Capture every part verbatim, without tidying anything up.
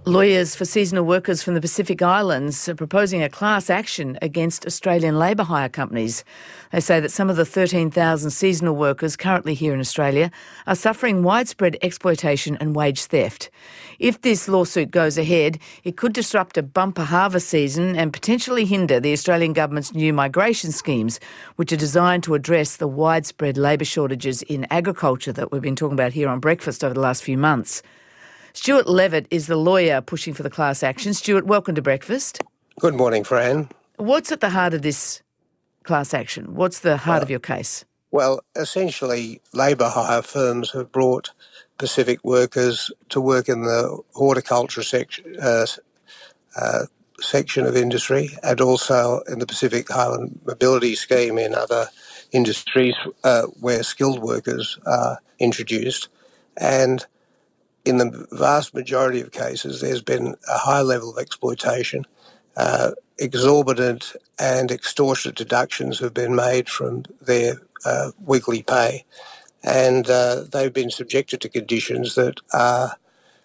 Lawyers for seasonal workers from the Pacific Islands are proposing a class action against Australian labour hire companies. They say that some of the thirteen thousand seasonal workers currently here in Australia are suffering widespread exploitation and wage theft. If this lawsuit goes ahead, it could disrupt a bumper harvest season and potentially hinder the Australian government's new migration schemes, which are designed to address the widespread labour shortages in agriculture that we've been talking about here on Breakfast over the last few months. Stuart Levitt is the lawyer pushing for the class action. Stuart, welcome to Breakfast. Good morning, Fran. What's at the heart of this class action? What's the heart well, of your case? Well, essentially, labour hire firms have brought Pacific workers to work in the horticulture section, uh, uh, section of industry, and also in the Pacific Highland Mobility Scheme in other industries uh, where skilled workers are introduced. And in the vast majority of cases, there's been a high level of exploitation. Uh, exorbitant and extortionate deductions have been made from their uh, weekly pay, and uh, they've been subjected to conditions that are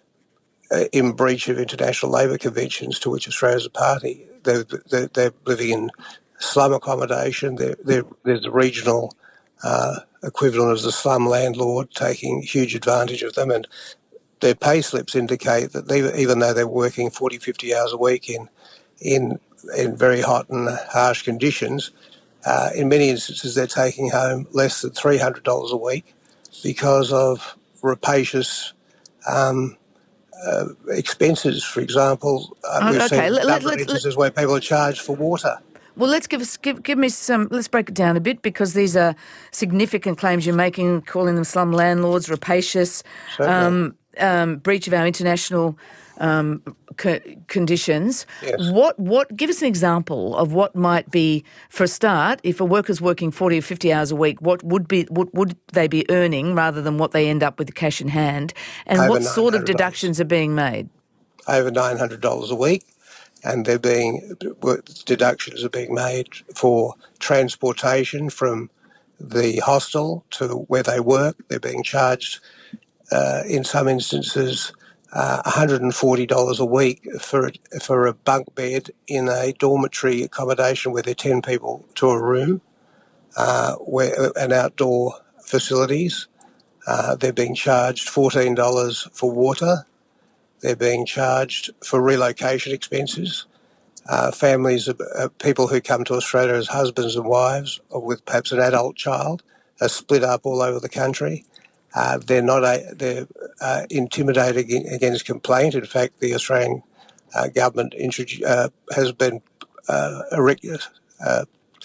uh, in breach of international labour conventions to which Australia is a party. They're, they're, they're living in slum accommodation. They're, they're, there's a regional uh, equivalent of the slum landlord taking huge advantage of them, and their pay slips indicate that they, even though they're working forty, fifty hours a week in in in very hot and harsh conditions, uh, in many instances they're taking home less than three hundred dollars a week because of rapacious um, uh, expenses. For example, uh, Oh, we've okay. seen Let, a let, number of let, instances where people are charged for water. Well, let's give us give, give me some. Let's break it down a bit, because these are significant claims you're making, calling them slum landlords, rapacious, um, um, breach of our international um, co- conditions. Yes. What what? Give us an example of what might be, for a start, if a worker's working forty or fifty hours a week, what would be what would they be earning rather than what they end up with cash in hand, and Over what sort of nine hundred dollars. deductions are being made? Over nine hundred dollars a week. And they're being deductions are being made for transportation from the hostel to where they work. They're being charged, uh, in some instances, uh, one hundred forty dollars a week for for a bunk bed in a dormitory accommodation where there are ten people to a room, uh, where and outdoor facilities. Uh, they're being charged fourteen dollars for water. They're being charged for relocation expenses. Uh, families of uh, people who come to Australia as husbands and wives, or with perhaps an adult child, are split up all over the country. Uh, they're not a, they're uh, intimidated against complaint. In fact, the Australian uh, government introdu- uh, has been uh, erect, uh,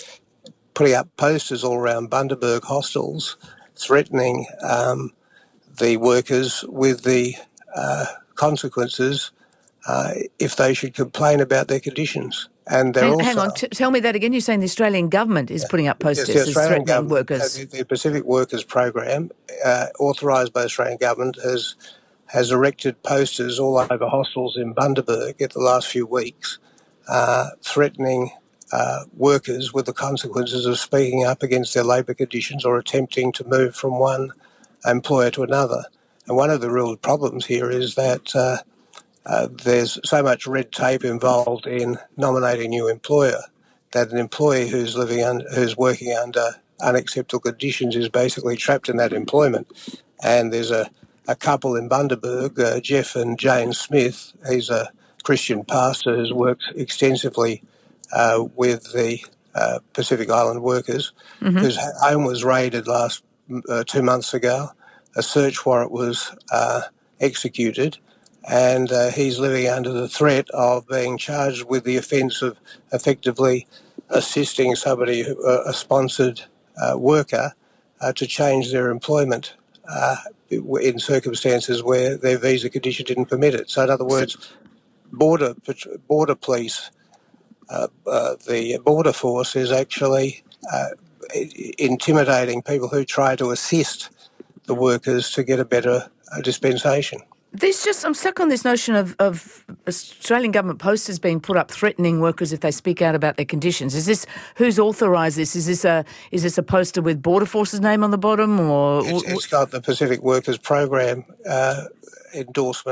putting up posters all around Bundaberg hostels, threatening um, the workers with the uh, consequences uh, if they should complain about their conditions. And they're Hang, also... hang on, T- tell me that again. You're saying the Australian government is putting up posters Yes, the as Australian threatening government, workers. uh, the, the Pacific Workers Program, uh, authorised by the Australian government, has has erected posters all over hostels in Bundaberg in the last few weeks, uh, threatening uh, workers with the consequences of speaking up against their labour conditions or attempting to move from one employer to another. And one of the real problems here is that uh, uh, there's so much red tape involved in nominating a new employer that an employee who's living un- who's working under unacceptable conditions is basically trapped in that employment. And there's a, a couple in Bundaberg, uh, Jeff and Jane Smith. He's a Christian pastor who's worked extensively uh, with the uh, Pacific Island workers, mm-hmm. whose home was raided last uh, two months ago. A search warrant was uh, executed, and uh, he's living under the threat of being charged with the offence of effectively assisting somebody, who, uh, a sponsored uh, worker, uh, to change their employment uh, in circumstances where their visa condition didn't permit it. So, in other words, border border police, uh, uh, the border force is actually uh, intimidating people who try to assist the workers to get a better uh, dispensation. This just, I'm stuck on this notion of, of Australian government posters being put up threatening workers if they speak out about their conditions. Is this, who's authorised this? Is this a is this a poster with Border Force's name on the bottom, or it's, it's got the Pacific Workers Program uh, endorsement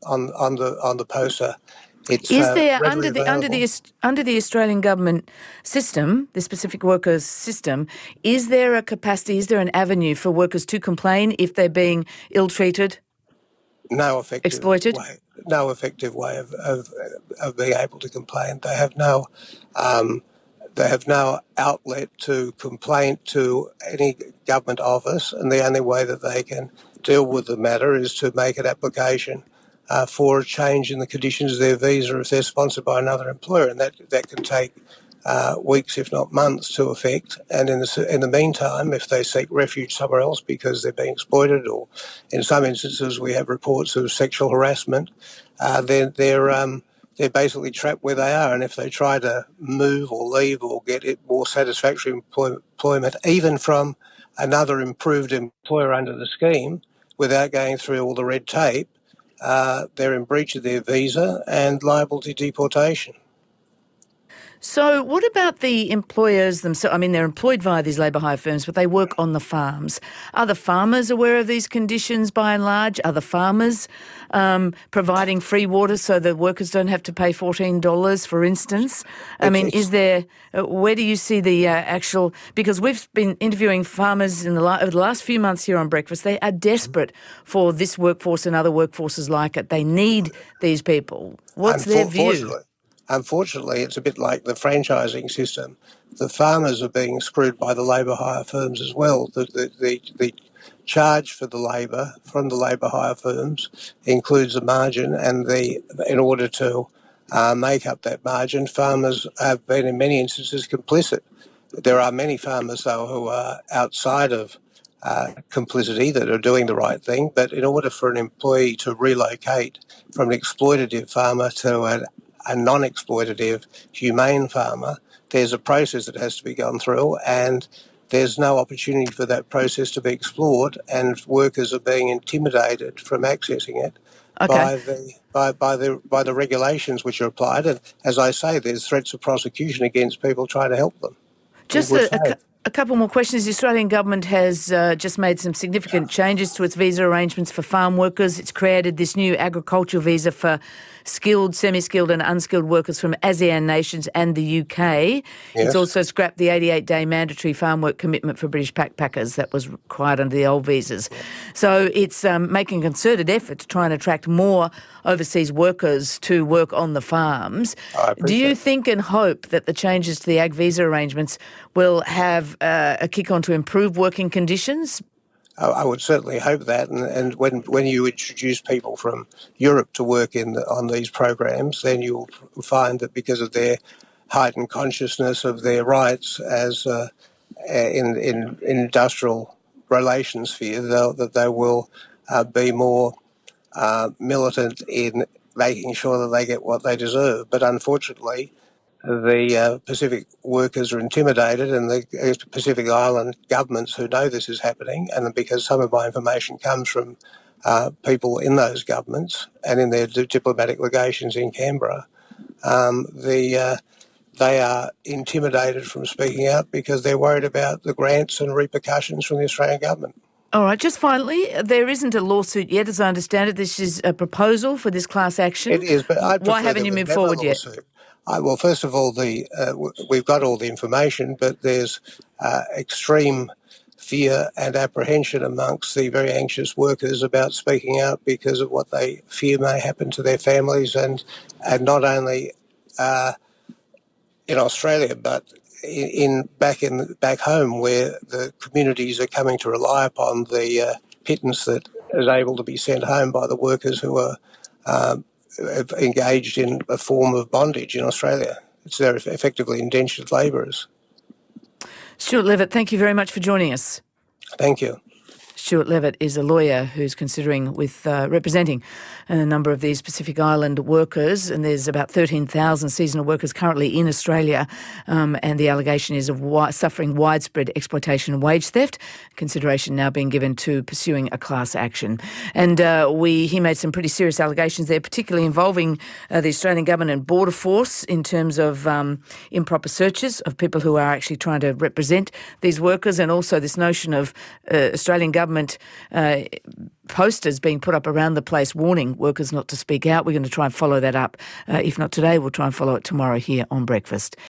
on on the on the poster. It's Is uh, there readily under the under the available. Aus- under the Australian government system, the specific workers system, is there a capacity? Is there an avenue for workers to complain if they're being ill-treated, No effective exploited? way, no effective way of, of, of being able to complain. They have no, um, they have no outlet to complain to any government office, and the only way that they can deal with the matter is to make an application uh, for a change in the conditions of their visa if they're sponsored by another employer, and that that can take Uh, weeks, if not months, to effect. And in the, in the meantime, if they seek refuge somewhere else because they're being exploited, or in some instances we have reports of sexual harassment, uh, then they're um, they're basically trapped where they are. And if they try to move or leave or get it more satisfactory employ- employment, even from another improved employer under the scheme, without going through all the red tape, uh, they're in breach of their visa and liable to deportation. So what about the employers themselves? I mean, they're employed via these labour hire firms, but they work on the farms. Are the farmers aware of these conditions by and large? Are the farmers um, providing free water so the workers don't have to pay fourteen dollars, for instance? I mean, is there, uh, where do you see the uh, actual, because we've been interviewing farmers in the, la- over the last few months here on Breakfast. They are desperate for this workforce and other workforces like it. They need these people. What's their view? Unfortunately, it's a bit like the franchising system. The farmers are being screwed by the labour hire firms as well. The, the, the, the charge for the labour from the labour hire firms includes a margin, and the in order to uh, make up that margin, farmers have been in many instances complicit. There are many farmers, though, who are outside of uh, complicity, that are doing the right thing, but in order for an employee to relocate from an exploitative farmer to an a non-exploitative, humane farmer, there's a process that has to be gone through, and there's no opportunity for that process to be explored, and workers are being intimidated from accessing it Okay. by the by, by the by the regulations which are applied. And as I say, there's threats of prosecution against people trying to help them. Just a, a, cu- a couple more questions. The Australian government has uh, just made some significant changes to its visa arrangements for farm workers. It's created this new agricultural visa for skilled, semi-skilled and unskilled workers from ASEAN nations and the U K. Yes. It's also scrapped the eighty-eight day mandatory farm work commitment for British backpackers that was required under the old visas. So it's um, making a concerted effort to try and attract more overseas workers to work on the farms. Do you think and hope that the changes to the ag visa arrangements will have uh, a kick on to improve working conditions? I would certainly hope that, and, and when when you introduce people from Europe to work in the, on these programs, then you'll find that because of their heightened consciousness of their rights as uh, in, in in industrial relations sphere, that they will uh, be more uh, militant in making sure that they get what they deserve. But unfortunately, the uh, Pacific workers are intimidated, and the Pacific Island governments who know this is happening, and because some of my information comes from uh, people in those governments and in their diplomatic legations in Canberra, um, the uh, they are intimidated from speaking out because they're worried about the grants and repercussions from the Australian government. All right, just finally, there isn't a lawsuit yet, as I understand it. This is a proposal for this class action. It is, but I'd Why haven't you moved forward yet? I, well, first of all, the uh, w- we've got all the information, but there's uh, extreme fear and apprehension amongst the very anxious workers about speaking out because of what they fear may happen to their families, and and not only uh, in Australia, but in, in back in back home, where the communities are coming to rely upon the uh, pittance that is able to be sent home by the workers who are um, engaged in a form of bondage in Australia. It's they're effectively indentured labourers. Stuart Levitt, thank you very much for joining us. Thank you. Stuart Levitt is a lawyer who's considering with uh, representing a number of these Pacific Island workers, and there's about thirteen thousand seasonal workers currently in Australia, um, and the allegation is of wi- suffering widespread exploitation and wage theft. Consideration now being given to pursuing a class action. And uh, we he made some pretty serious allegations there, particularly involving uh, the Australian Government and Border Force in terms of um, improper searches of people who are actually trying to represent these workers, and also this notion of uh, Australian government uh, posters being put up around the place warning workers not to speak out. We're going to try and follow that up. Uh, if not today, we'll try and follow it tomorrow here on Breakfast.